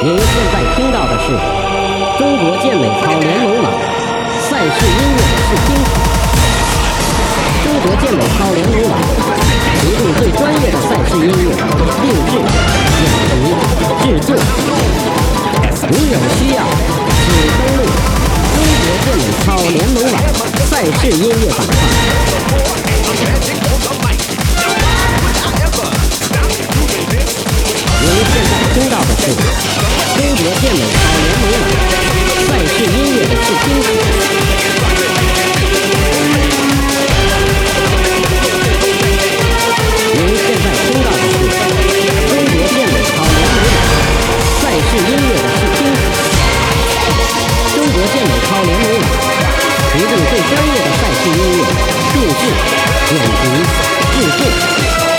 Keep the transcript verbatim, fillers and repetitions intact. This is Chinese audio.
您现在听到的是中国健美操联盟网赛事音乐的试听。中国健美操联盟网提供最专业的赛事音乐定制、剪辑、制作。您有需要，请登录中国健美操联盟网赛事音乐板块。您现在听到的是中国健美操联盟网赛事音乐的试听曲。您现在听到的是中国健美操联盟网赛事音乐的试听曲。中国健美操联盟网提供最专业的赛事音乐定制、剪辑、制作。